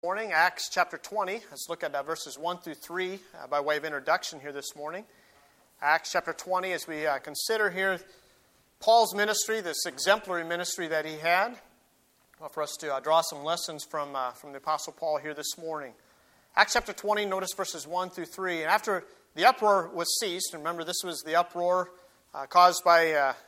Morning, Acts chapter 20. Let's look at verses 1 through 3 by way of introduction here this morning. Acts chapter 20, as we consider here Paul's ministry, this exemplary ministry that he had. Well, for us to draw some lessons from the Apostle Paul here this morning. Acts chapter 20, notice verses 1 through 3. And after the uproar was ceased, remember this was the uproar caused by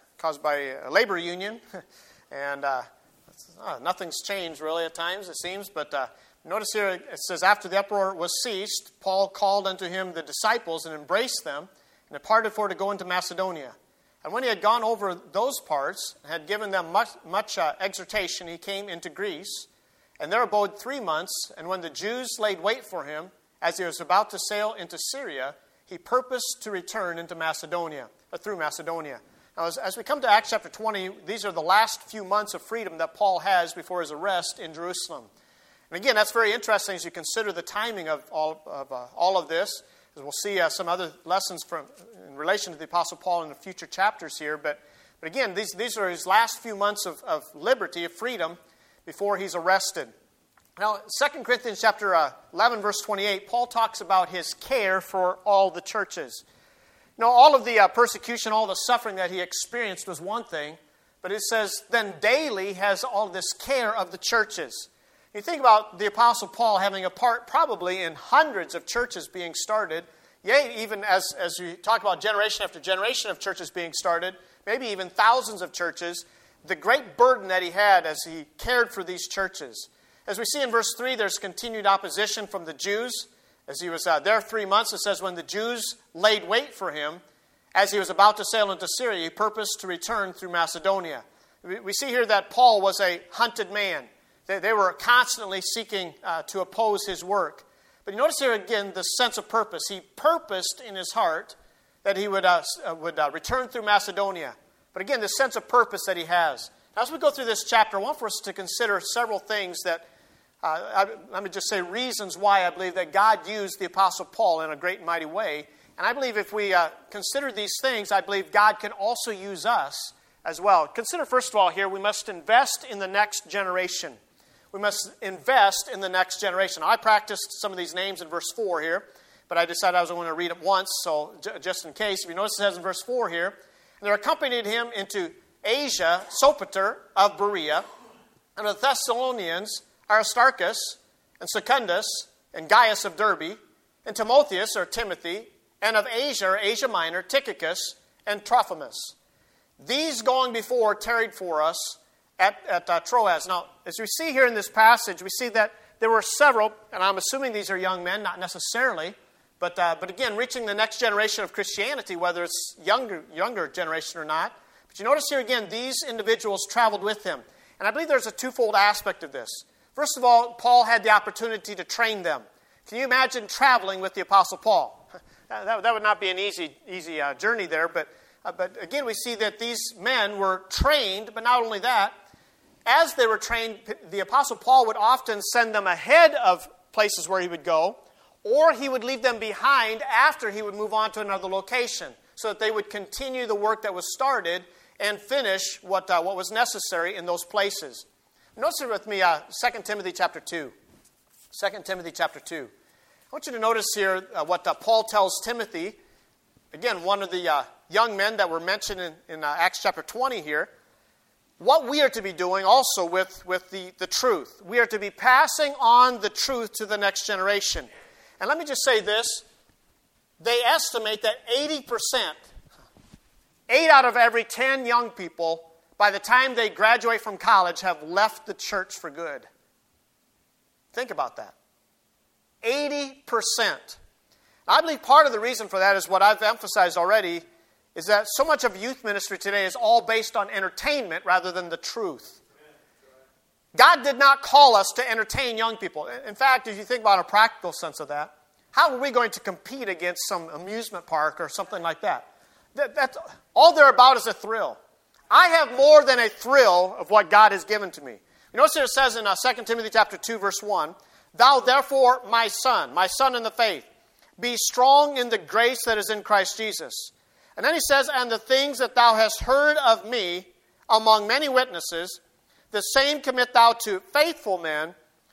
a labor union, and nothing's changed really at times, it seems, but notice here it says, after the uproar was ceased, Paul called unto him the disciples and embraced them and departed for to go into Macedonia. And when he had gone over those parts and had given them much exhortation, he came into Greece, and there abode 3 months. And when the Jews laid wait for him, as he was about to sail into Syria, he purposed to return into Macedonia, through Macedonia. Now, as we come to Acts chapter 20, these are the last few months of freedom that Paul has before his arrest in Jerusalem. And again, that's very interesting as you consider the timing of all of this. As we'll see some other lessons in relation to the Apostle Paul in the future chapters here. But again, these are his last few months of liberty, of freedom, before he's arrested. Now, 2 Corinthians chapter 11, verse 28, Paul talks about his care for all the churches. You know, all of the persecution, all the suffering that he experienced was one thing, but it says, then daily has all this care of the churches. You think about the Apostle Paul having a part probably in hundreds of churches being started, yea, even as you talk about generation after generation of churches being started, maybe even thousands of churches, the great burden that he had as he cared for these churches. As we see in verse 3, there's continued opposition from the Jews. As he was there 3 months, it says, when the Jews laid wait for him, as he was about to sail into Syria, he purposed to return through Macedonia. We see here that Paul was a hunted man. They were constantly seeking to oppose his work. But you notice here again the sense of purpose. He purposed in his heart that he would return through Macedonia. But again, the sense of purpose that he has. Now, as we go through this chapter, I want for us to consider several things that, let me just say, reasons why I believe that God used the Apostle Paul in a great and mighty way. And I believe if we consider these things, I believe God can also use us as well. Consider, first of all, here, we must invest in the next generation. We must invest in the next generation. I practiced some of these names in verse 4 here, but I decided I was going to read it once, so just in case. If you notice it says in verse 4 here, and there accompanied him into Asia, Sopater of Berea, and the Thessalonians, Aristarchus, and Secundus, and Gaius of Derbe, and Timotheus, or Timothy, and of Asia, or Asia Minor, Tychicus, and Trophimus. These going before tarried for us at Troas. Now, as we see here in this passage, we see that there were several, and I'm assuming these are young men, not necessarily, but again, reaching the next generation of Christianity, whether it's younger generation or not. But you notice here again, these individuals traveled with him. And I believe there's a twofold aspect of this. First of all, Paul had the opportunity to train them. Can you imagine traveling with the Apostle Paul? That would not be an easy journey there, but again, we see that these men were trained, but not only that, as they were trained, the Apostle Paul would often send them ahead of places where he would go, or he would leave them behind after he would move on to another location, so that they would continue the work that was started and finish what was necessary in those places. Notice it with me, 2 Timothy chapter 2. 2 Timothy chapter 2. I want you to notice here what Paul tells Timothy. Again, one of the young men that were mentioned in Acts chapter 20 here. What we are to be doing also with the truth. We are to be passing on the truth to the next generation. And let me just say this. They estimate that 80%, 8 out of every 10 young people, by the time they graduate from college, have left the church for good. Think about that. 80%. I believe part of the reason for that is what I've emphasized already, is that so much of youth ministry today is all based on entertainment rather than the truth. God did not call us to entertain young people. In fact, if you think about a practical sense of that, how are we going to compete against some amusement park or something like that? That's all they're about is a thrill. I have more than a thrill of what God has given to me. You notice here it says in 2 Timothy chapter 2, verse 1, Thou therefore, my son in the faith, be strong in the grace that is in Christ Jesus. And then he says, and the things that thou hast heard of me among many witnesses, the same commit thou to faithful men,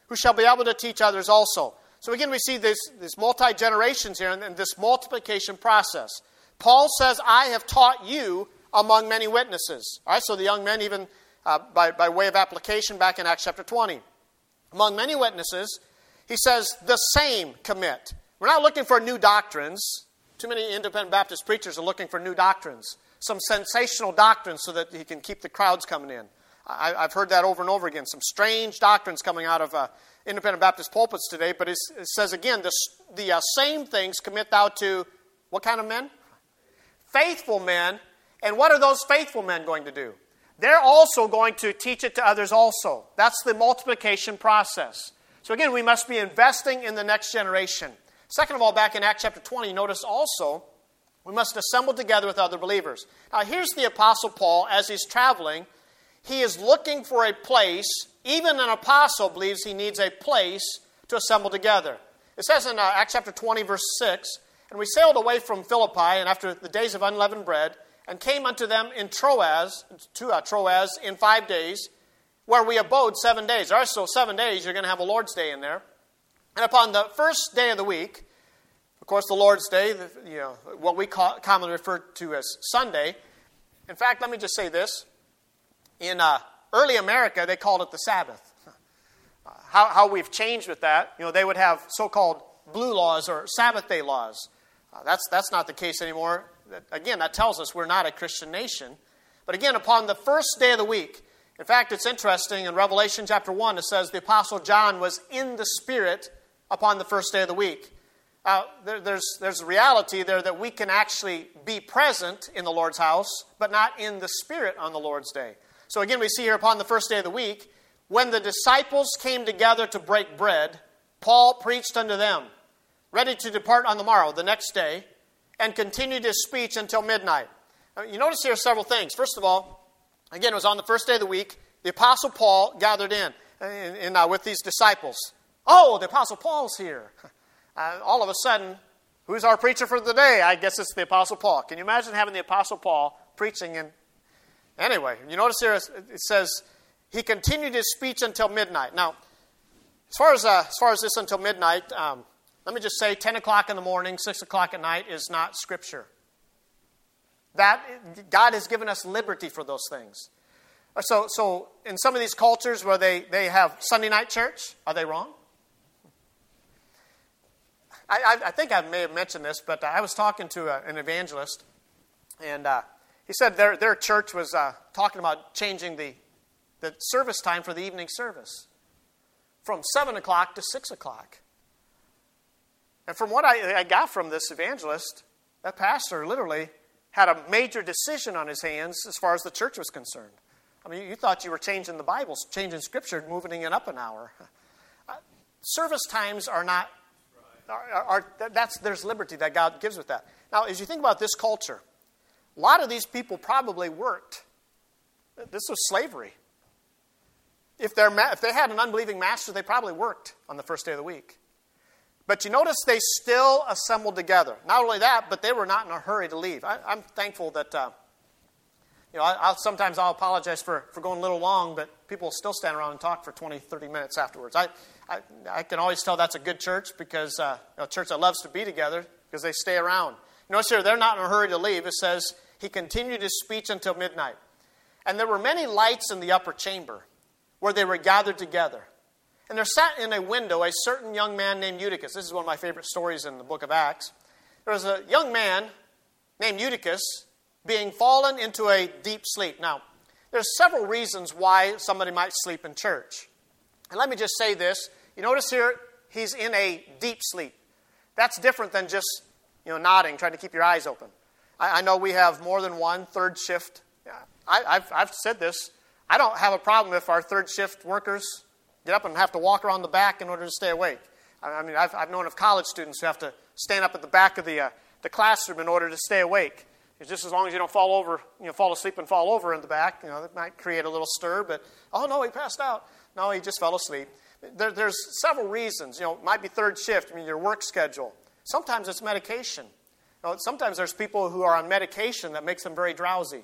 who shall be able to teach others also. So again, we see this multi-generations here and this multiplication process. Paul says, I have taught you among many witnesses. All right, so the young men, even by way of application back in Acts chapter 20. Among many witnesses, he says, the same commit. We're not looking for new doctrines. Too many independent Baptist preachers are looking for new doctrines, some sensational doctrines so that he can keep the crowds coming in. I've heard that over and over again, some strange doctrines coming out of independent Baptist pulpits today, but it says again, the same things commit thou to what kind of men? Faithful men. And what are those faithful men going to do? They're also going to teach it to others also. That's the multiplication process. So again, we must be investing in the next generation. Second of all, back in Acts chapter 20, notice also, we must assemble together with other believers. Now here's the Apostle Paul as he's traveling. He is looking for a place. Even an apostle believes he needs a place to assemble together. It says in Acts chapter 20, verse 6, and we sailed away from Philippi, and after the days of unleavened bread, and came unto them in Troas, in 5 days, where we abode 7 days. All right, so 7 days, you're going to have a Lord's Day in there. And upon the first day of the week, of course, the Lord's Day, what we commonly refer to as Sunday. In fact, let me just say this. In early America, they called it the Sabbath. How we've changed with that, they would have so-called blue laws or Sabbath day laws. That's not the case anymore. Again, that tells us we're not a Christian nation. But again, upon the first day of the week, in fact, it's interesting, in Revelation chapter 1, it says the Apostle John was in the Spirit upon the first day of the week. There's a reality there that we can actually be present in the Lord's house, but not in the Spirit on the Lord's day. So again, we see here upon the first day of the week, when the disciples came together to break bread, Paul preached unto them, ready to depart on the morrow, the next day, and continued his speech until midnight. Now, you notice here several things. First of all, again, it was on the first day of the week, the Apostle Paul gathered in with these disciples. Oh, the Apostle Paul's here. All of a sudden, who's our preacher for the day? I guess it's the Apostle Paul. Can you imagine having the Apostle Paul preaching? Anyway, you notice here it says, he continued his speech until midnight. Now, as far as this until midnight, let me just say 10 o'clock in the morning, 6 o'clock at night is not Scripture. That God has given us liberty for those things. So in some of these cultures where they have Sunday night church, are they wrong? I think I may have mentioned this, but I was talking to an evangelist, and he said their church was talking about changing the service time for the evening service from 7 o'clock to 6 o'clock. And from what I got from this evangelist, that pastor literally had a major decision on his hands as far as the church was concerned. I mean, you thought you were changing the Bible, changing Scripture, moving it up an hour. Service times are not, there's liberty that God gives with that. Now, as you think about this culture, a lot of these people probably worked. This was slavery. If they had an unbelieving master, they probably worked on the first day of the week. But you notice they still assembled together. Not only that, but they were not in a hurry to leave. I'm thankful that, sometimes I'll apologize for going a little long, but people will still stand around and talk for 20, 30 minutes afterwards. I can always tell that's a good church because a church that loves to be together because they stay around. Notice here, they're not in a hurry to leave. It says, he continued his speech until midnight. And there were many lights in the upper chamber where they were gathered together. And there sat in a window a certain young man named Eutychus. This is one of my favorite stories in the book of Acts. There was a young man named Eutychus being fallen into a deep sleep. Now, there's several reasons why somebody might sleep in church. And let me just say this. You notice here, he's in a deep sleep. That's different than just, nodding, trying to keep your eyes open. I know we have more than one third shift. I've said this. I don't have a problem if our third shift workers get up and have to walk around the back in order to stay awake. I mean, I've known of college students who have to stand up at the back of the classroom in order to stay awake. It's just as long as you don't fall asleep and fall over in the back, that might create a little stir, but, oh no, he passed out. No, he just fell asleep. There's several reasons. It might be third shift, your work schedule. Sometimes it's medication. Sometimes there's people who are on medication that makes them very drowsy.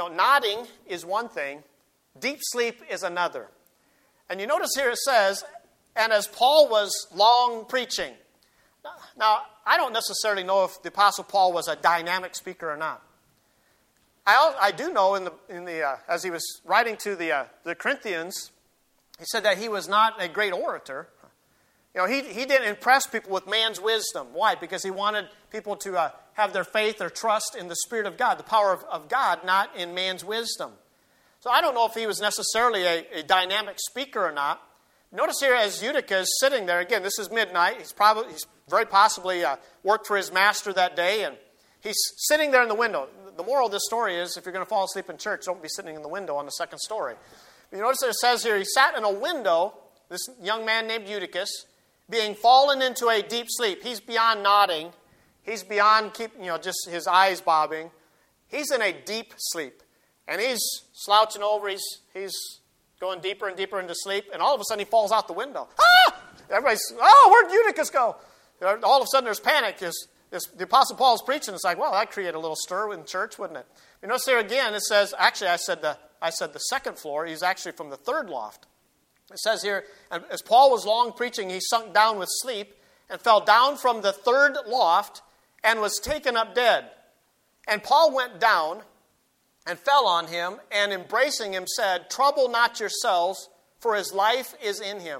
Nodding is one thing. Deep sleep is another. And you notice here it says, and as Paul was long preaching. Now, I don't necessarily know if the Apostle Paul was a dynamic speaker or not. I do know as he was writing to the Corinthians, he said that he was not a great orator. He didn't impress people with man's wisdom. Why? Because he wanted people to have their faith or trust in the Spirit of God, the power of God, not in man's wisdom. So I don't know if he was necessarily a dynamic speaker or not. Notice here as Eutychus is sitting there, again, this is midnight. He's very possibly worked for his master that day, and he's sitting there in the window. The moral of this story is, if you're going to fall asleep in church, don't be sitting in the window on the second story. But you notice it says here, he sat in a window, this young man named Eutychus, being fallen into a deep sleep. He's beyond nodding. He's beyond just his eyes bobbing. He's in a deep sleep. And he's slouching over. He's going deeper and deeper into sleep. And all of a sudden, he falls out the window. Ah! Everybody's, where'd Eutychus go? All of a sudden, there's panic. The Apostle Paul's preaching. It's like, well, that created a little stir in church, wouldn't it? You notice there again, it says, actually, I said the second floor. He's actually from the third loft. It says here, and as Paul was long preaching, he sunk down with sleep and fell down from the third loft and was taken up dead. And Paul went down and fell on him, and embracing him said, "Trouble not yourselves, for his life is in him."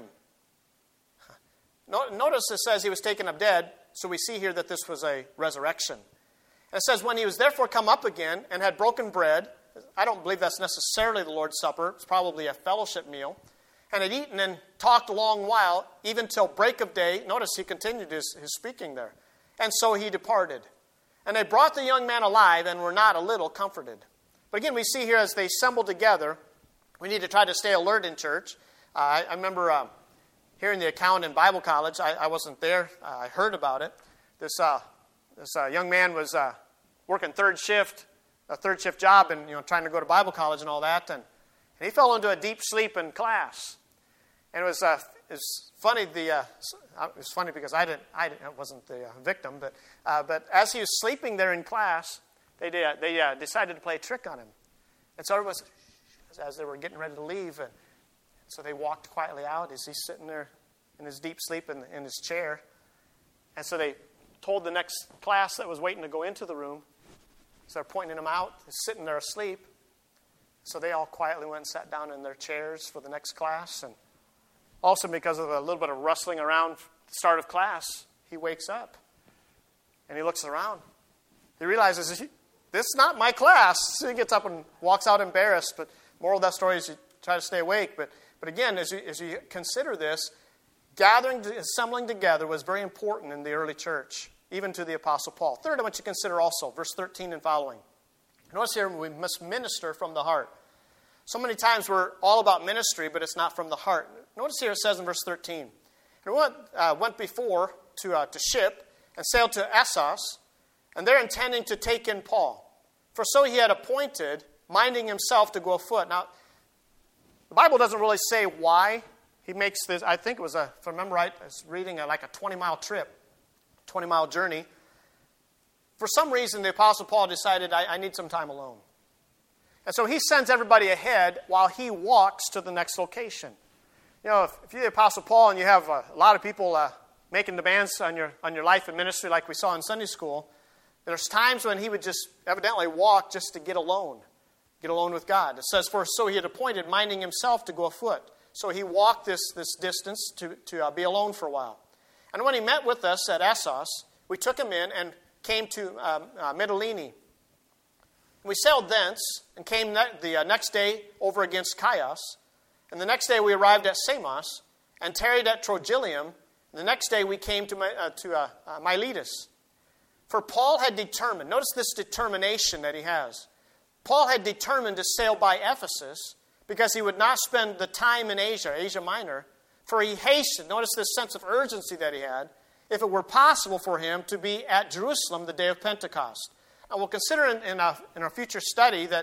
Notice it says he was taken up dead, so we see here that this was a resurrection. And it says, when he was therefore come up again and had broken bread, I don't believe that's necessarily the Lord's Supper, it's probably a fellowship meal, and had eaten and talked a long while, even till break of day. Notice he continued his speaking there. And so he departed. And they brought the young man alive and were not a little comforted. But again, we see here as they assembled together, we need to try to stay alert in church. I remember hearing the account in Bible college. I wasn't there. I heard about it. This young man was working a third shift job, and trying to go to Bible college and all that. And he fell into a deep sleep in class. And it was funny. It was funny because I wasn't the victim, but as he was sleeping there in class, they decided to play a trick on him. And so it was as they were getting ready to leave, and so they walked quietly out as he's sitting there in his deep sleep in his chair. And so they told the next class that was waiting to go into the room. So they're pointing him out. He's sitting there asleep. So they all quietly went and sat down in their chairs for the next class. And also because of a little bit of rustling around the start of class, he wakes up. And he looks around. He realizes, this is not my class. So he gets up and walks out embarrassed. But moral of that story is you try to stay awake. But again, as you consider this, assembling together was very important in the early church, even to the Apostle Paul. Third, I want you to consider also, verse 13 and following. Notice here, we must minister from the heart. So many times we're all about ministry, but it's not from the heart. Notice here it says in verse 13, and we went before to ship and sailed to Assos, and they're intending to take in Paul. For so he had appointed, minding himself to go afoot. Now, the Bible doesn't really say why he makes this. I think it was, if I remember right, I was reading like a 20-mile trip, 20-mile journey. For some reason, the Apostle Paul decided, I need some time alone. And so he sends everybody ahead while he walks to the next location. If you're the Apostle Paul and you have a lot of people making demands on your life and ministry like we saw in Sunday school, there's times when he would just evidently walk just to get alone with God. It says, for so he had appointed, minding himself to go afoot. So he walked this distance to be alone for a while. And when he met with us at Assos, we took him in and came to Mytilene. We sailed thence and came the next day over against Chios. And the next day we arrived at Samos and tarried at Trogyllium. And the next day we came to Miletus. For Paul had determined, notice this determination that he has. Paul had determined to sail by Ephesus because he would not spend the time in Asia Minor, for he hastened, notice this sense of urgency that he had, if it were possible for him to be at Jerusalem the day of Pentecost. And we'll consider in our future study that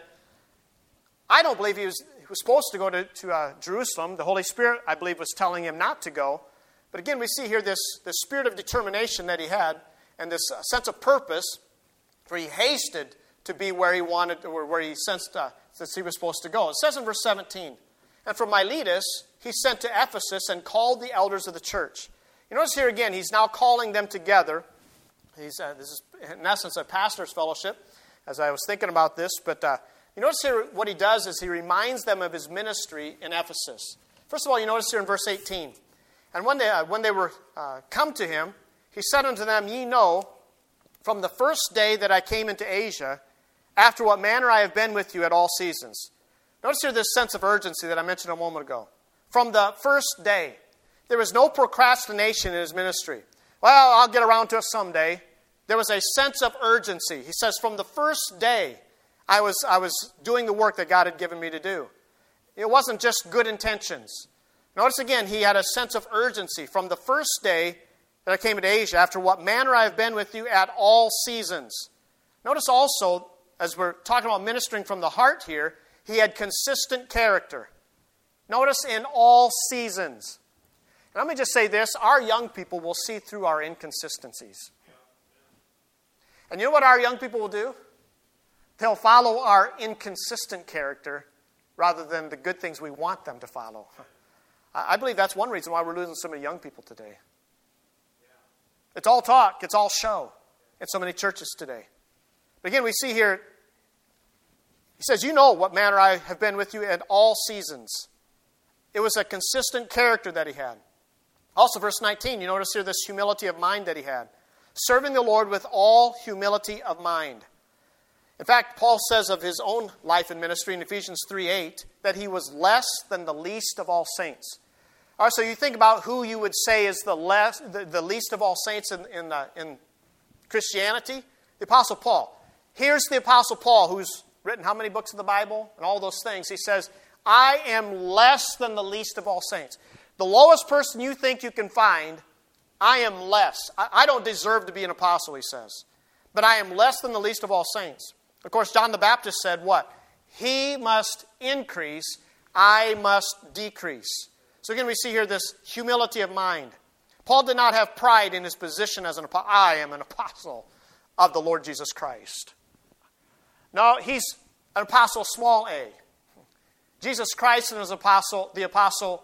I don't believe he was supposed to go to Jerusalem. The Holy Spirit, I believe, was telling him not to go. But again, we see here this spirit of determination that he had and this sense of purpose, for he hasted to be where he wanted, or where he sensed that he was supposed to go. It says in verse 17, and from Miletus he sent to Ephesus and called the elders of the church. You notice here again, he's now calling them together. This is, in essence, a pastor's fellowship, as I was thinking about this. But you notice here what he does is he reminds them of his ministry in Ephesus. First of all, you notice here in verse 18. And when they were come to him, he said unto them, Ye know, from the first day that I came into Asia, after what manner I have been with you at all seasons. Notice here this sense of urgency that I mentioned a moment ago. From the first day, there was no procrastination in his ministry. Well, I'll get around to it someday. There was a sense of urgency. He says, from the first day, I was doing the work that God had given me to do. It wasn't just good intentions. Notice again, he had a sense of urgency. From the first day that I came into Asia, after what manner I have been with you at all seasons. Notice also, as we're talking about ministering from the heart here, he had consistent character. Notice in all seasons. And let me just say this, our young people will see through our inconsistencies. And you know what our young people will do? They'll follow our inconsistent character rather than the good things we want them to follow. I believe that's one reason why we're losing so many young people today. It's all talk, it's all show in so many churches today. But again, we see here, he says, you know what manner I have been with you at all seasons. It was a consistent character that he had. Also, verse 19, you notice here this humility of mind that he had. Serving the Lord with all humility of mind. In fact, Paul says of his own life and ministry in Ephesians 3:8 that he was less than the least of all saints. All right, so you think about who you would say is the least of all saints in Christianity? The Apostle Paul. Here's the Apostle Paul, who's written how many books of the Bible and all those things. He says, I am less than the least of all saints. The lowest person you think you can find, I am less. I don't deserve to be an apostle, he says. But I am less than the least of all saints. Of course, John the Baptist said what? He must increase, I must decrease. So again, we see here this humility of mind. Paul did not have pride in his position as an apostle. I am an apostle of the Lord Jesus Christ. No, he's an apostle small a. Jesus Christ is apostle, the apostle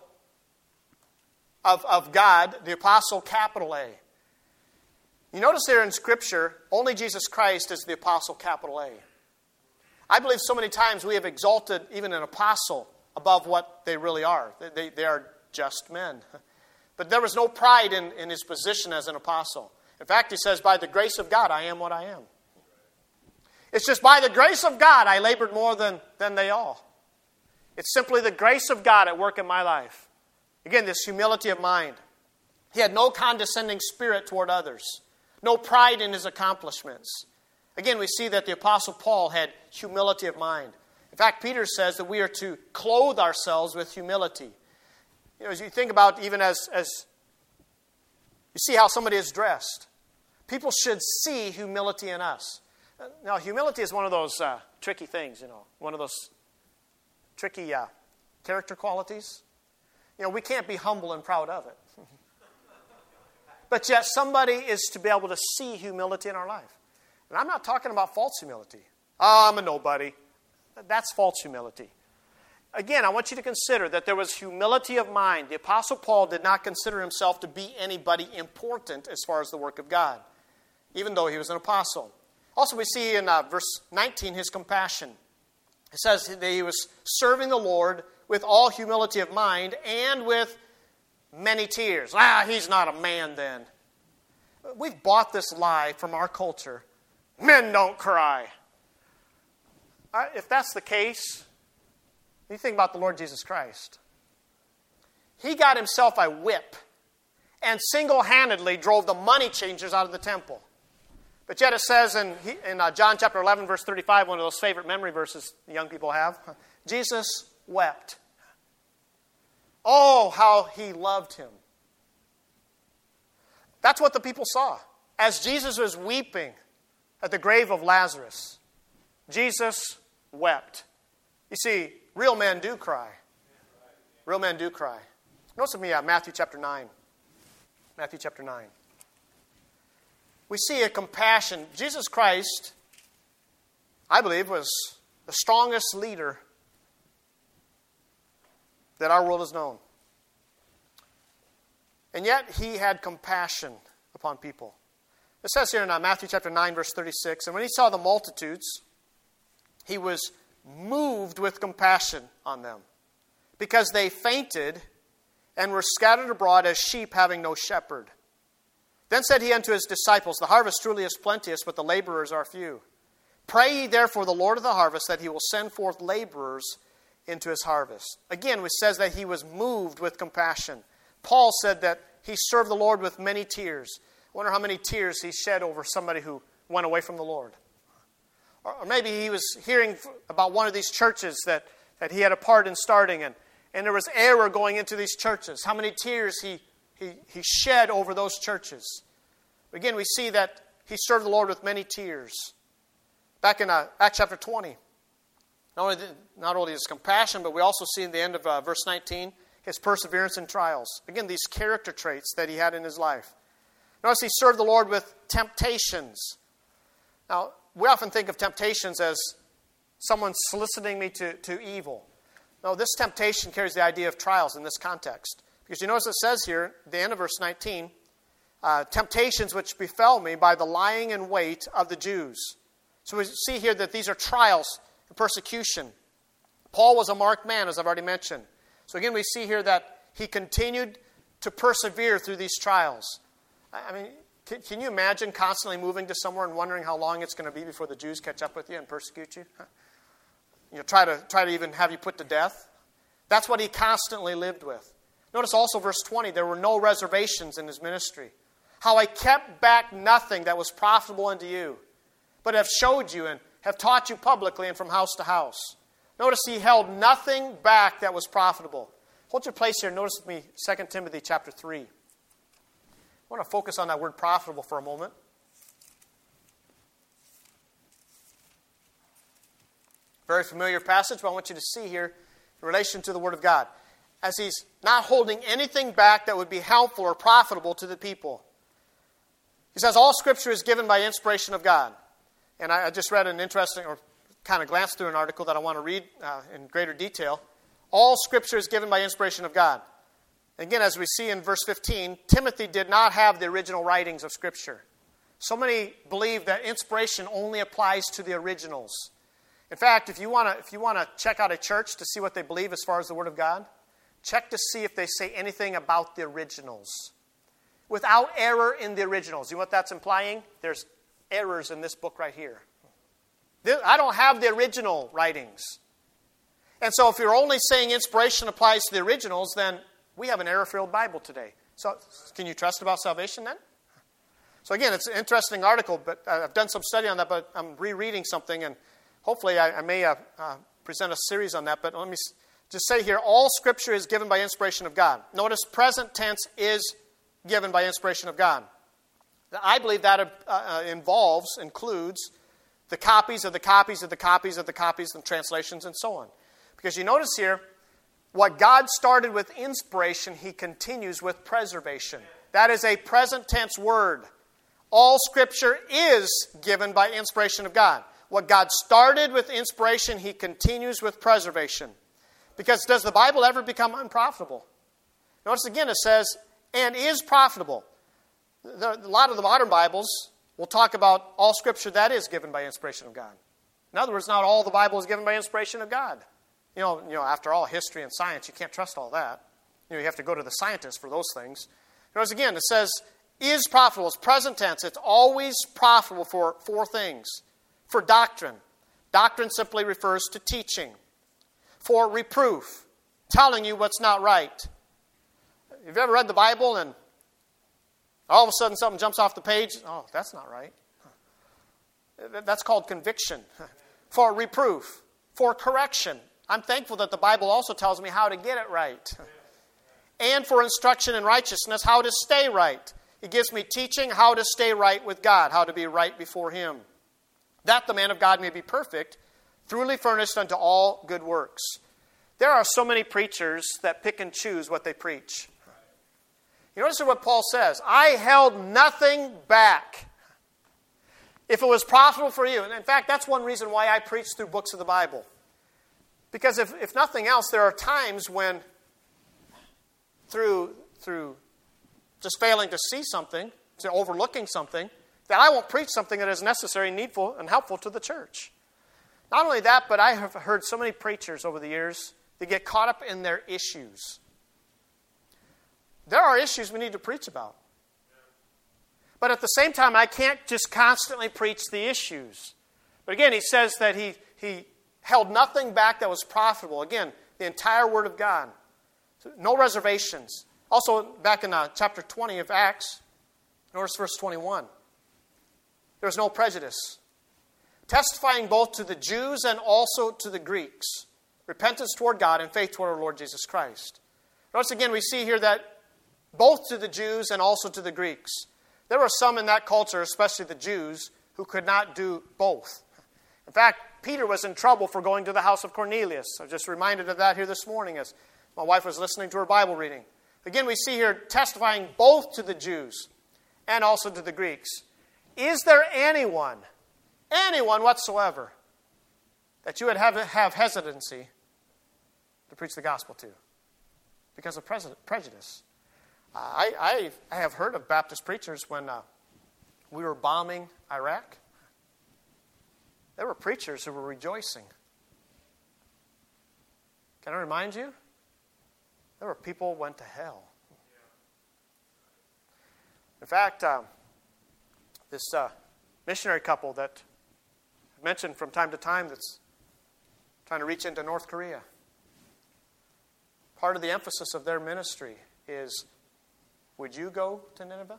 of God, the apostle capital A. You notice there in Scripture, only Jesus Christ is the apostle capital A. I believe so many times we have exalted even an apostle above what they really are. They are just men. But there was no pride in his position as an apostle. In fact, he says, by the grace of God, I am what I am. It's just by the grace of God, I labored more than they all. It's simply the grace of God at work in my life. Again, this humility of mind. He had no condescending spirit toward others. No pride in his accomplishments. Again, we see that the Apostle Paul had humility of mind. In fact, Peter says that we are to clothe ourselves with humility. You know, as you think about even as you see how somebody is dressed, people should see humility in us. Now, humility is one of those tricky things, one of those tricky character qualities. We can't be humble and proud of it. But yet somebody is to be able to see humility in our life. And I'm not talking about false humility. Oh, I'm a nobody. That's false humility. Again, I want you to consider that there was humility of mind. The Apostle Paul did not consider himself to be anybody important as far as the work of God, even though he was an apostle. Also, we see in verse 19 his compassion. It says that he was serving the Lord with all humility of mind and with many tears. He's not a man then. We've bought this lie from our culture. Men don't cry. If that's the case, you think about the Lord Jesus Christ. He got himself a whip and single-handedly drove the money changers out of the temple. But yet it says in John chapter 11, verse 35, one of those favorite memory verses the young people have, Jesus wept. Oh, how he loved him. That's what the people saw. As Jesus was weeping at the grave of Lazarus, Jesus wept. You see, real men do cry. Real men do cry. Notice with me Matthew chapter 9. Matthew chapter 9. We see a compassion. Jesus Christ, I believe, was the strongest leader that our world has known. And yet he had compassion upon people. It says here in Matthew chapter 9, verse 36, and when he saw the multitudes, he was moved with compassion on them, because they fainted and were scattered abroad as sheep having no shepherd. Then said he unto his disciples, the harvest truly is plenteous, but the laborers are few. Pray ye therefore the Lord of the harvest that he will send forth laborers into his harvest. Again, it says that he was moved with compassion. Paul said that he served the Lord with many tears. I wonder how many tears he shed over somebody who went away from the Lord. Or maybe he was hearing about one of these churches that he had a part in starting, and there was error going into these churches. How many tears he shed over those churches. Again, we see that he served the Lord with many tears. Back in Acts chapter 20, not only his compassion, but we also see in the end of verse 19, his perseverance in trials. Again, these character traits that he had in his life. Notice he served the Lord with temptations. Now, we often think of temptations as someone soliciting me to evil. No, this temptation carries the idea of trials in this context. Because you notice it says here, at the end of verse 19, temptations which befell me by the lying in wait of the Jews. So we see here that these are trials and persecution. Paul was a marked man, as I've already mentioned. So again, we see here that he continued to persevere through these trials. I mean, can you imagine constantly moving to somewhere and wondering how long it's going to be before the Jews catch up with you and persecute you? Try to even have you put to death. That's what he constantly lived with. Notice also verse 20, there were no reservations in his ministry. How I kept back nothing that was profitable unto you, but have showed you and have taught you publicly and from house to house. Notice he held nothing back that was profitable. Hold your place here. Notice with me 2 Timothy chapter 3. I want to focus on that word profitable for a moment. Very familiar passage, but I want you to see here in relation to the Word of God. As he's not holding anything back that would be helpful or profitable to the people. He says, all Scripture is given by inspiration of God. And I just read an interesting, or kind of glanced through an article that I want to read in greater detail. All Scripture is given by inspiration of God. Again, as we see in verse 15, Timothy did not have the original writings of Scripture. So many believe that inspiration only applies to the originals. In fact, if you want to check out a church to see what they believe as far as the Word of God, check to see if they say anything about the originals. Without error in the originals. You know what that's implying? There's errors in this book right here. I don't have the original writings. And so if you're only saying inspiration applies to the originals, then we have an error-filled Bible today. So can you trust about salvation then? So again, it's an interesting article, but I've done some study on that, but I'm rereading something, and hopefully I may present a series on that. But let me just say here, all Scripture is given by inspiration of God. Notice present tense is given by inspiration of God. I believe that includes the copies of the copies of the copies of the copies and translations and so on. Because you notice here, what God started with inspiration, He continues with preservation. That is a present tense word. All Scripture is given by inspiration of God. What God started with inspiration, He continues with preservation. Because does the Bible ever become unprofitable? Notice again it says, and is profitable. A lot of the modern Bibles will talk about all Scripture that is given by inspiration of God. In other words, not all the Bible is given by inspiration of God. You know, after all, history and science, you can't trust all that. You have to go to the scientists for those things. Notice again, it says, is profitable. It's present tense. It's always profitable for four things. For doctrine. Doctrine simply refers to teaching. For reproof. Telling you what's not right. Have you ever read the Bible and all of a sudden something jumps off the page? Oh, that's not right. That's called conviction. For reproof. For correction. I'm thankful that the Bible also tells me how to get it right. And for instruction in righteousness, how to stay right. It gives me teaching how to stay right with God, how to be right before Him. That the man of God may be perfect, thoroughly furnished unto all good works. There are so many preachers that pick and choose what they preach. You notice what Paul says. I held nothing back. If it was profitable for you. And in fact, that's one reason why I preach through books of the Bible. Because if nothing else, there are times when through just failing to see something, to overlooking something, that I won't preach something that is necessary, needful, and helpful to the church. Not only that, but I have heard so many preachers over the years that get caught up in their issues. There are issues we need to preach about. But at the same time, I can't just constantly preach the issues. But again, he says that he held nothing back that was profitable. Again, the entire Word of God. So no reservations. Also, back in chapter 20 of Acts, notice verse 21. There was no prejudice. Testifying both to the Jews and also to the Greeks. Repentance toward God and faith toward our Lord Jesus Christ. Notice again, we see here that both to the Jews and also to the Greeks. There were some in that culture, especially the Jews, who could not do both. In fact, Peter was in trouble for going to the house of Cornelius. I was just reminded of that here this morning as my wife was listening to her Bible reading. Again, we see here testifying both to the Jews and also to the Greeks. Is there anyone whatsoever, that you would have hesitancy to preach the gospel to because of prejudice? I have heard of Baptist preachers when we were bombing Iraq. There were preachers who were rejoicing. Can I remind you? There were people who went to hell. In fact, this missionary couple that I mentioned from time to time that's trying to reach into North Korea, part of the emphasis of their ministry is, would you go to Nineveh?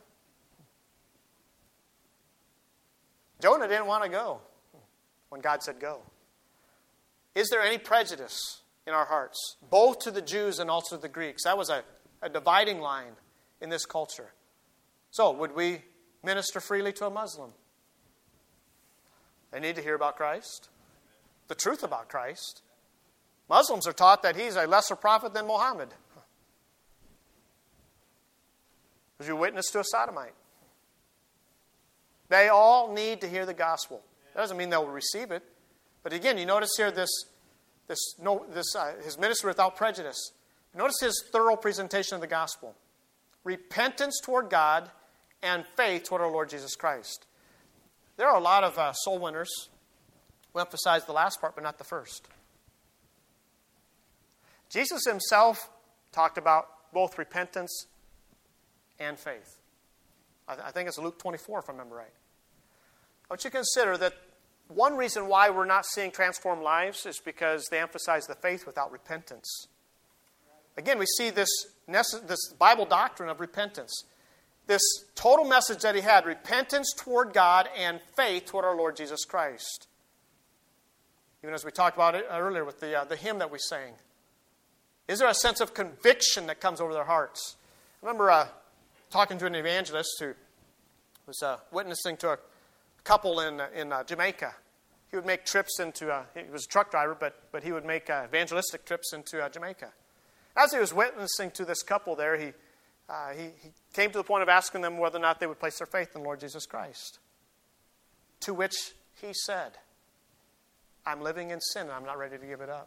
Jonah didn't want to go when God said go. Is there any prejudice in our hearts, both to the Jews and also to the Greeks? That was a dividing line in this culture. So, would we minister freely to a Muslim? They need to hear about Christ, the truth about Christ. Muslims are taught that he's a lesser prophet than Muhammad. Would you witness to a sodomite? They all need to hear the gospel. That doesn't mean they'll receive it. But again, you notice here his ministry without prejudice. Notice his thorough presentation of the gospel. Repentance toward God and faith toward our Lord Jesus Christ. There are a lot of soul winners who emphasize the last part, but not the first. Jesus himself talked about both repentance and faith. I think it's Luke 24, if I remember right. I want you to consider that one reason why we're not seeing transformed lives is because they emphasize the faith without repentance. Again, we see this Bible doctrine of repentance. This total message that he had, repentance toward God and faith toward our Lord Jesus Christ. Even as we talked about it earlier with the hymn that we sang. Is there a sense of conviction that comes over their hearts? I remember talking to an evangelist who was witnessing to a couple in Jamaica. He would make trips into, he was a truck driver, but he would make evangelistic trips into Jamaica. As he was witnessing to this couple there, he came to the point of asking them whether or not they would place their faith in the Lord Jesus Christ. To which he said, I'm living in sin and I'm not ready to give it up.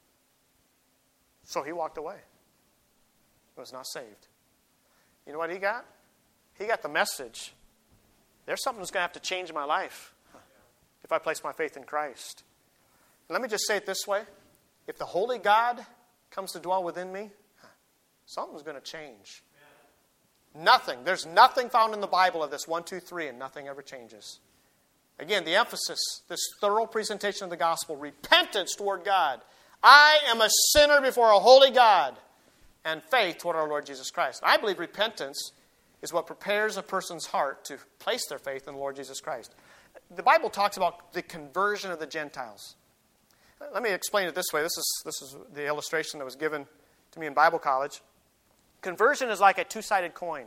So he walked away. He was not saved. You know what he got? He got the message. There's something that's going to have to change in my life if I place my faith in Christ. And let me just say it this way. If the Holy God comes to dwell within me, something's going to change. Nothing. There's nothing found in the Bible of this 1, 2, 3, and nothing ever changes. Again, the emphasis, this thorough presentation of the gospel, repentance toward God. I am a sinner before a holy God. And faith toward our Lord Jesus Christ. I believe repentance is what prepares a person's heart to place their faith in the Lord Jesus Christ. The Bible talks about the conversion of the Gentiles. Let me explain it this way. This is the illustration that was given to me in Bible college. Conversion is like a two-sided coin.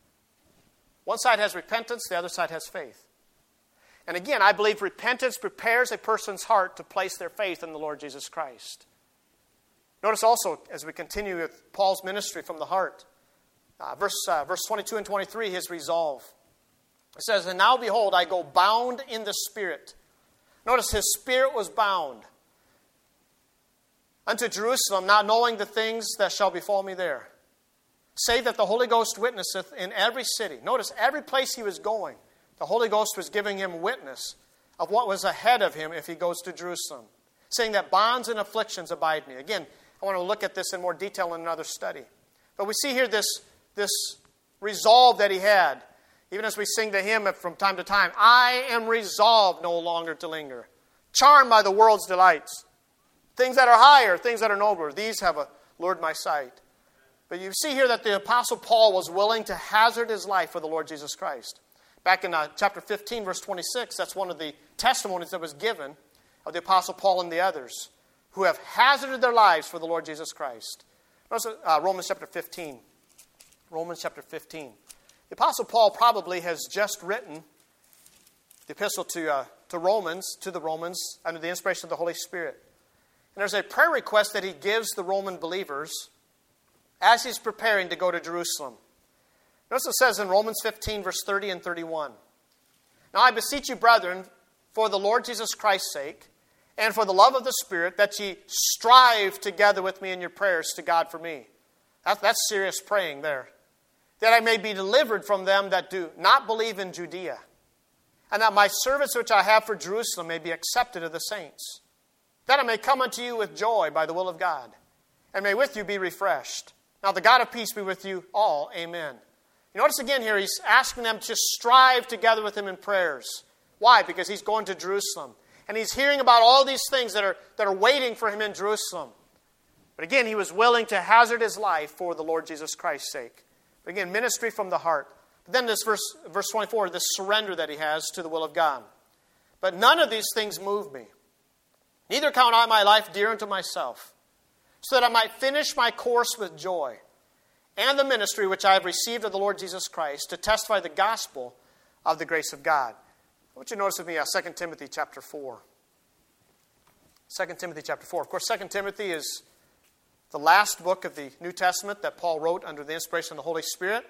One side has repentance, the other side has faith. And again, I believe repentance prepares a person's heart to place their faith in the Lord Jesus Christ. Notice also, as we continue with Paul's ministry from the heart, verse 22 and 23, his resolve. It says, and now behold, I go bound in the Spirit. Notice his spirit was bound unto Jerusalem, not knowing the things that shall befall me there. save that the Holy Ghost witnesseth in every city. Notice, every place he was going, the Holy Ghost was giving him witness of what was ahead of him if he goes to Jerusalem, saying that bonds and afflictions abide me. Again, I want to look at this in more detail in another study. But we see here this resolve that he had, even as we sing the hymn from time to time, I am resolved no longer to linger, charmed by the world's delights. Things that are higher, things that are nobler, these have lured my sight. But you see here that the Apostle Paul was willing to hazard his life for the Lord Jesus Christ. Back in chapter 15, verse 26, that's one of the testimonies that was given of the Apostle Paul and the others who have hazarded their lives for the Lord Jesus Christ. Notice Romans chapter 15. Romans chapter 15. The Apostle Paul probably has just written the epistle to the Romans under the inspiration of the Holy Spirit. And there's a prayer request that he gives the Roman believers as he's preparing to go to Jerusalem. Notice it says in Romans 15, verse 30 and 31. Now I beseech you, brethren, for the Lord Jesus Christ's sake, and for the love of the Spirit, that ye strive together with me in your prayers to God for me. That's serious praying there. That I may be delivered from them that do not believe in Judea, and that my service which I have for Jerusalem may be accepted of the saints, that I may come unto you with joy by the will of God, and may with you be refreshed. Now the God of peace be with you all. Amen. You notice again here, he's asking them to strive together with him in prayers. Why? Because he's going to Jerusalem. And he's hearing about all these things that are waiting for him in Jerusalem. But again, he was willing to hazard his life for the Lord Jesus Christ's sake. But again, ministry from the heart. But then this verse 24, this surrender that he has to the will of God. But none of these things move me. Neither count I my life dear unto myself, so that I might finish my course with joy, and the ministry which I have received of the Lord Jesus Christ, to testify the gospel of the grace of God. I want you to notice with me 2 Timothy chapter 4. 2 Timothy chapter 4. Of course, 2 Timothy is the last book of the New Testament that Paul wrote under the inspiration of the Holy Spirit.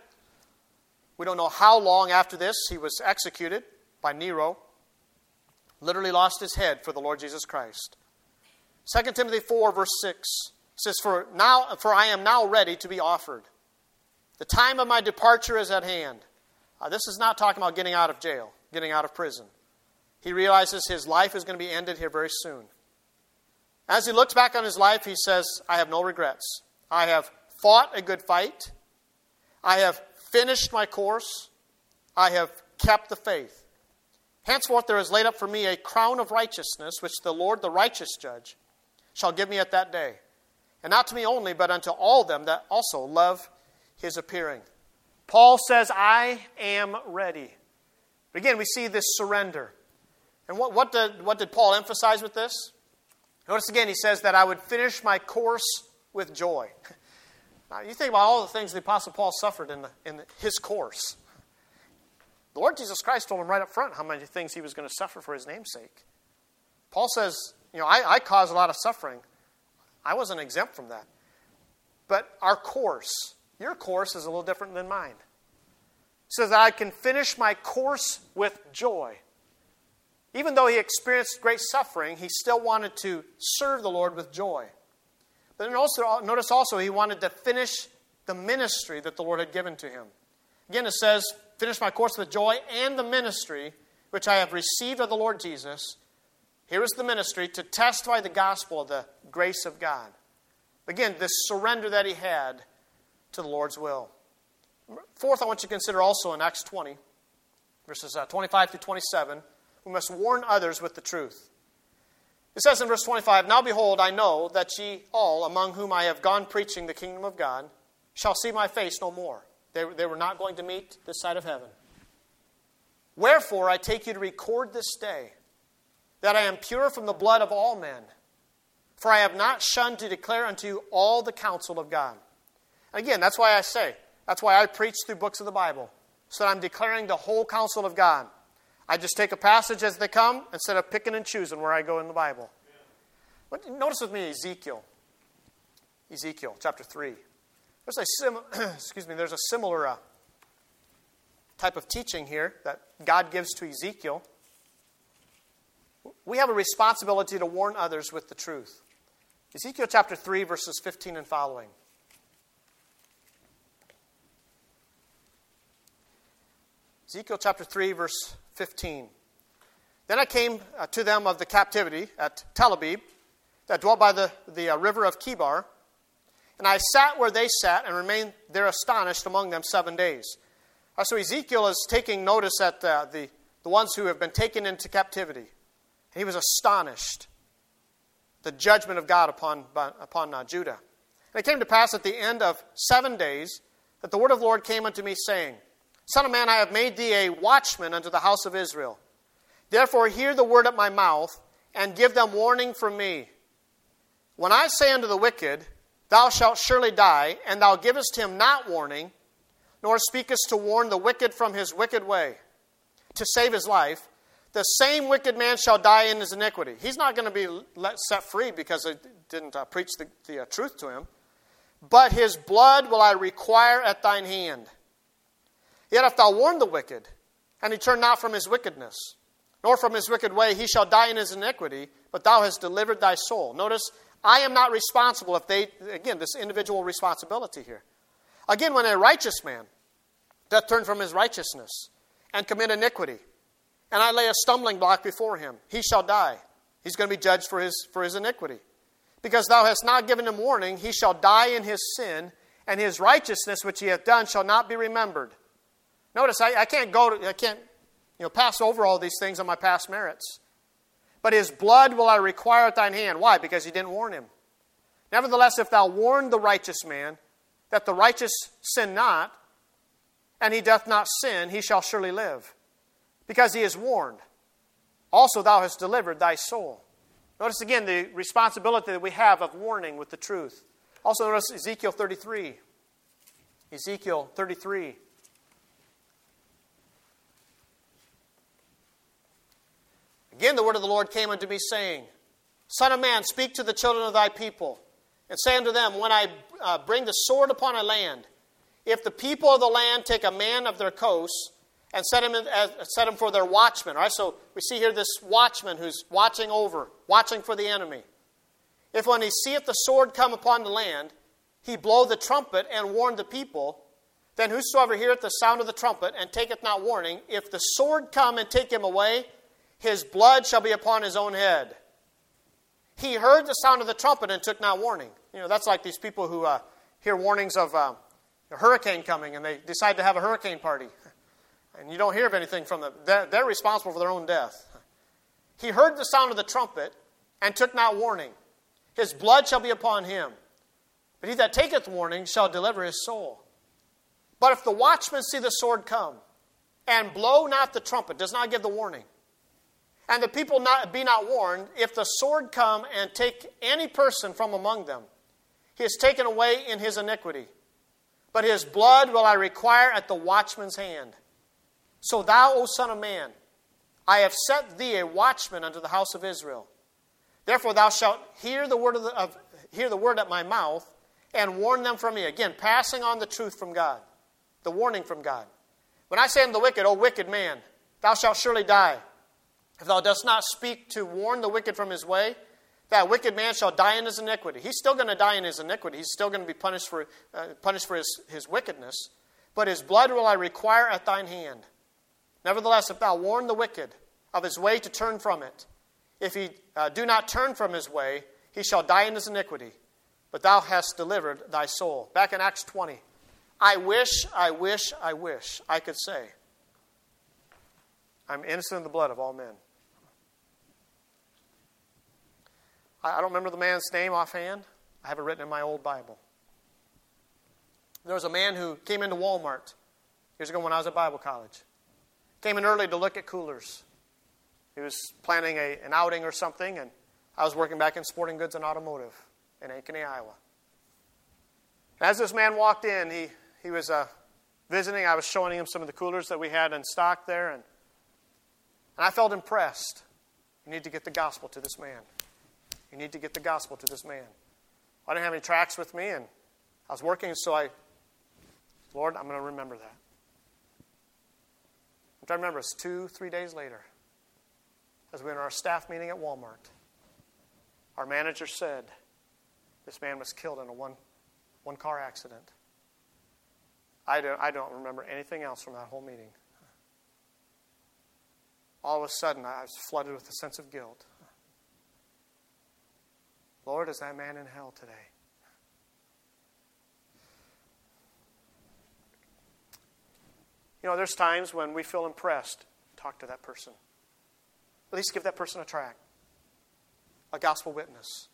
We don't know how long after this he was executed by Nero. Literally lost his head for the Lord Jesus Christ. 2 Timothy 4, verse 6 says, For I am now ready to be offered. The time of my departure is at hand. This is not talking about getting out of jail, getting out of prison. He realizes his life is going to be ended here very soon. As he looks back on his life, he says, I have no regrets. I have fought a good fight. I have finished my course. I have kept the faith. Henceforth there is laid up for me a crown of righteousness, which the Lord, the righteous judge, shall give me at that day. And not to me only, but unto all them that also love his appearing. Paul says, I am ready. But again, we see this surrender. And what did Paul emphasize with this? Notice again, he says that I would finish my course with joy. Now, you think about all the things the Apostle Paul suffered in his course. The Lord Jesus Christ told him right up front how many things he was going to suffer for his name's sake. Paul says, I caused a lot of suffering. I wasn't exempt from that. But our course, your course is a little different than mine. It says that I can finish my course with joy. Even though he experienced great suffering, he still wanted to serve the Lord with joy. But notice also he wanted to finish the ministry that the Lord had given to him. Again, it says, finish my course with joy and the ministry which I have received of the Lord Jesus. Here is the ministry to testify the gospel of the grace of God. Again, this surrender that he had to the Lord's will. Fourth, I want you to consider also in Acts 20, verses 25 through 27, we must warn others with the truth. It says in verse 25, Now behold, I know that ye all, among whom I have gone preaching the kingdom of God, shall see my face no more. They were not going to meet this side of heaven. Wherefore I take you to record this day, that I am pure from the blood of all men. For I have not shunned to declare unto you all the counsel of God. And again, that's why I preach through books of the Bible, so that I'm declaring the whole counsel of God. I just take a passage as they come instead of picking and choosing where I go in the Bible. But notice with me Ezekiel chapter 3. There's a similar type of teaching here that God gives to Ezekiel. We have a responsibility to warn others with the truth. Ezekiel chapter 3, verses 15 and following. Ezekiel chapter 3, verse 15. Then I came to them of the captivity at Tel Abib, that dwelt by the river of Kibar, and I sat where they sat and remained there astonished among them 7 days. So Ezekiel is taking notice at the ones who have been taken into captivity. And he was astonished. The judgment of God upon Judah. And it came to pass at the end of 7 days that the word of the Lord came unto me, saying, Son of man, I have made thee a watchman unto the house of Israel. Therefore hear the word at my mouth, and give them warning from me. When I say unto the wicked, Thou shalt surely die, and thou givest him not warning, nor speakest to warn the wicked from his wicked way, to save his life, the same wicked man shall die in his iniquity. He's not going to be set free because I didn't preach the truth to him. But his blood will I require at thine hand. Yet if thou warn the wicked, and he turn not from his wickedness, nor from his wicked way, he shall die in his iniquity, but thou hast delivered thy soul. Notice, I am not responsible if they, again, this individual responsibility here. Again, when a righteous man doth turn from his righteousness and commit iniquity, and I lay a stumbling block before him, he shall die. He's going to be judged for his iniquity. Because thou hast not given him warning, he shall die in his sin, and his righteousness which he hath done shall not be remembered. Notice, I can't pass over all these things on my past merits. But his blood will I require at thine hand. Why? Because he didn't warn him. Nevertheless, if thou warn the righteous man, that the righteous sin not, and he doth not sin, he shall surely live. Because he is warned. Also thou hast delivered thy soul. Notice again the responsibility that we have of warning with the truth. Also notice Ezekiel 33. Ezekiel 33. Again the word of the Lord came unto me, saying, Son of man, speak to the children of thy people, and say unto them, When I bring the sword upon a land, if the people of the land take a man of their coasts, and set him for their watchman. All right, so we see here this watchman who's watching for the enemy. If when he seeth the sword come upon the land, he blow the trumpet and warn the people, then whosoever heareth the sound of the trumpet and taketh not warning, if the sword come and take him away, his blood shall be upon his own head. He heard the sound of the trumpet and took not warning. That's like these people who hear warnings of a hurricane coming and they decide to have a hurricane party. And you don't hear of anything from them. They're responsible for their own death. He heard the sound of the trumpet and took not warning. His blood shall be upon him. But he that taketh warning shall deliver his soul. But if the watchman see the sword come, and blow not the trumpet, does not give the warning, and the people be not warned, if the sword come and take any person from among them, he is taken away in his iniquity. But his blood will I require at the watchman's hand. So thou, O son of man, I have set thee a watchman unto the house of Israel. Therefore thou shalt hear the word at my mouth, and warn them from me. Again, passing on the truth from God, the warning from God. When I say unto the wicked, O wicked man, thou shalt surely die. If thou dost not speak to warn the wicked from his way, that wicked man shall die in his iniquity. He's still going to die in his iniquity. He's still going to be punished for his wickedness. But his blood will I require at thine hand. Nevertheless, if thou warn the wicked of his way to turn from it, if he do not turn from his way, he shall die in his iniquity. But thou hast delivered thy soul. Back in Acts 20. I wish I could say, I'm innocent of the blood of all men. I don't remember the man's name offhand. I have it written in my old Bible. There was a man who came into Walmart years ago when I was at Bible college. Came in early to look at coolers. He was planning an outing or something, and I was working back in sporting goods and automotive in Ankeny, Iowa. And as this man walked in, he was visiting. I was showing him some of the coolers that we had in stock there, and I felt impressed. You need to get the gospel to this man. You need to get the gospel to this man. I didn't have any tracts with me, and I was working, so Lord, I'm going to remember that. I'm trying to remember, it's 2-3 days later, as we were in our staff meeting at Walmart, our manager said, this man was killed in a one-car accident. I don't remember anything else from that whole meeting. all of a sudden I was flooded with a sense of guilt. Lord, is that man in hell today? You know, there's times when we feel impressed. Talk to that person. At least give that person a tract, a gospel witness,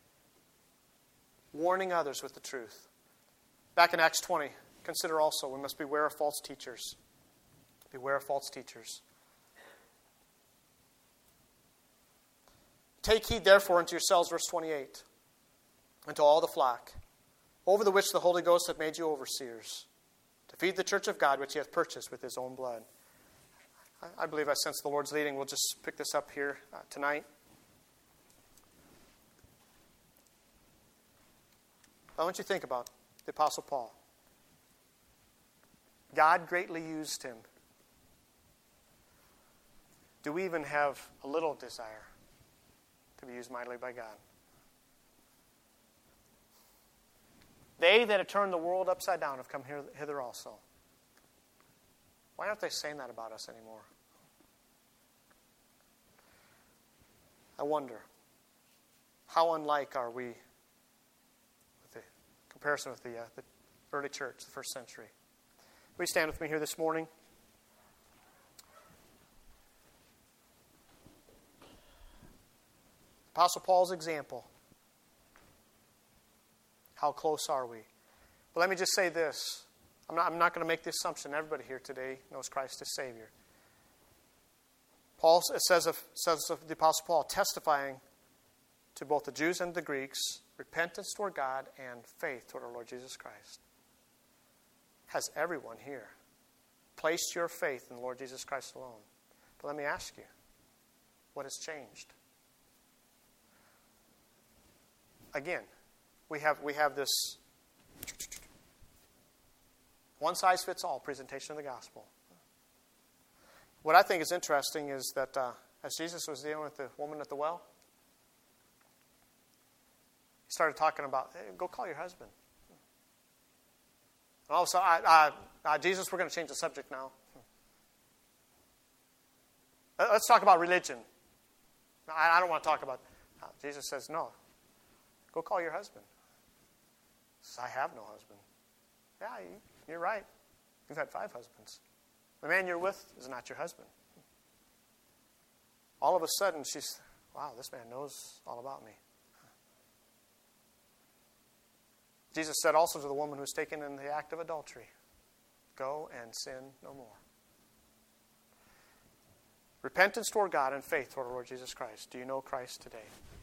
warning others with the truth. Back in Acts 20, consider also we must beware of false teachers. Beware of false teachers. Take heed, therefore, unto yourselves, verse 28, and to all the flock, over the which the Holy Ghost hath made you overseers, to feed the church of God, which he hath purchased with his own blood. I believe I sense the Lord's leading. We'll just pick this up here tonight. I want you to think about the Apostle Paul. God greatly used him. Do we even have a little desire to be used mightily by God? They that have turned the world upside down have come hither also. Why aren't they saying that about us anymore? I wonder, how unlike are we with the comparison with the early church, the first century? Will you stand with me here this morning? Apostle Paul's example. How close are we? But let me just say this. I'm not going to make the assumption everybody here today knows Christ as Savior. Paul says of the Apostle Paul, testifying to both the Jews and the Greeks, repentance toward God and faith toward our Lord Jesus Christ. Has everyone here placed your faith in the Lord Jesus Christ alone? But let me ask you, what has changed? Again, we have this one-size-fits-all presentation of the gospel. What I think is interesting is that as Jesus was dealing with the woman at the well, he started talking about, hey, go call your husband. And all of a sudden, Jesus, we're going to change the subject now. Let's talk about religion. I don't want to talk about... Jesus says, no. Go call your husband. He says, I have no husband. Yeah, you're right. You've had 5 husbands. The man you're with is not your husband. All of a sudden, she's, wow, this man knows all about me. Jesus said also to the woman who was taken in the act of adultery, go and sin no more. Repentance toward God and faith toward our Lord Jesus Christ. Do you know Christ today?